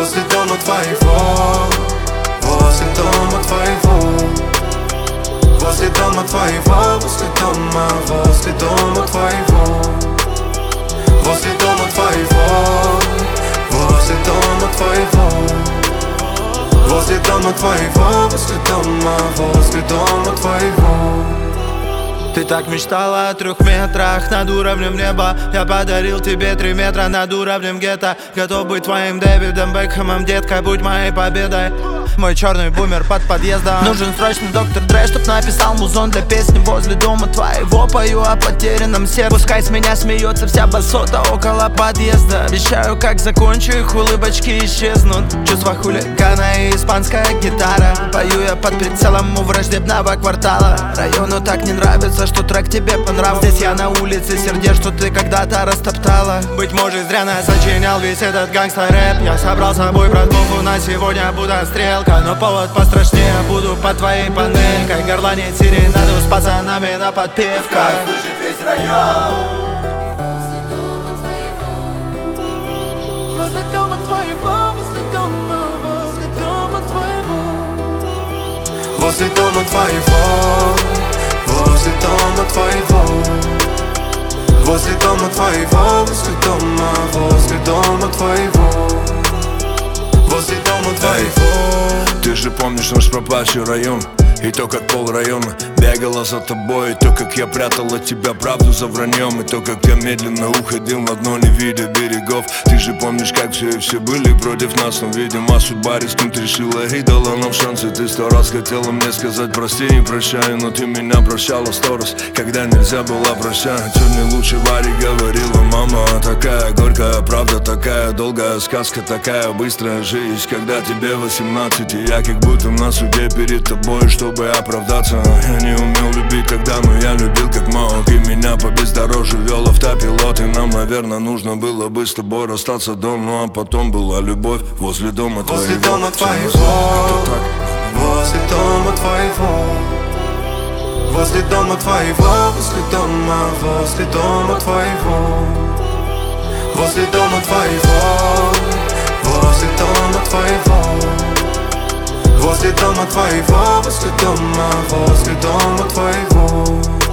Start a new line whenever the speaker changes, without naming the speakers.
возле дома твоего, возле дома твоего, возле дома твоего, возле дома, возле дома твоего, возле дома твоего, возле дома твоего, возле дома твоего, возле дома, возле дома твоего.
Ты так мечтала о 3 метрах над уровнем неба. Я подарил тебе 3 метра над уровнем гетто. Готов быть твоим Дэвидом Бекхэмом, детка, будь моей победой. Мой черный бумер под подъездом. Нужен срочно доктор Дре, чтоб написал музон для песни возле дома твоего. Пою о потерянном сердце. Пускай с меня смеется вся басота около подъезда. Обещаю, как закончу, их улыбочки исчезнут. Чувства хулигана и испанская гитара. Пою я под прицелом у враждебного квартала. Району так не нравится, что трек тебе понравился. Здесь я на улице сердец, что ты когда-то растоптала. Быть может, зря нас сочинял весь этот гангстер-рэп. Я собрал с собой продумку на сегодня, Будда стрелка. Но повод пострашнее, буду под твоей панелькой. Горланить серенаду с пацанами на подпевках.
Слышит весь район.
Возле дома твоего, возле дома, возле дома твоего,
Возле дома твоего, возле дома твоего, возле дома твоего, возле дома, возле дома твоего, возле дома твоего.
Ты же помнишь наш пропащий район, и то, как пол района бегала за тобой, и то, как я прятал от тебя правду за враньем, и то, как я медленно уходил на дно, не видя берегов. Ты же помнишь, как все были против нас, но, видимо, судьба рискнуть решила и дала нам шансы. Ты 100 раз хотела мне сказать прости и прощай, но ты меня прощала 100 раз, когда нельзя было прощать. Сегодня лучше Варе говорила мама. Такая горькая правда, такая долгая сказка, такая быстрая жизнь, когда тебе 18, и я как будто на суде перед тобой, чтобы оправдаться. Я не умел любить тогда, но я любил как мог, и меня по бездорожью вел автопилот. И нам, наверное, нужно было бы с тобой расстаться до, ну а потом была любовь возле дома твоего.
Возле дома твоего, возле дома твоего, возле дома твоего, возле дома, возле дома твоего, возле дома твоего, возле дома твоего, возле дома твоего, возле дома, возле дома твоего.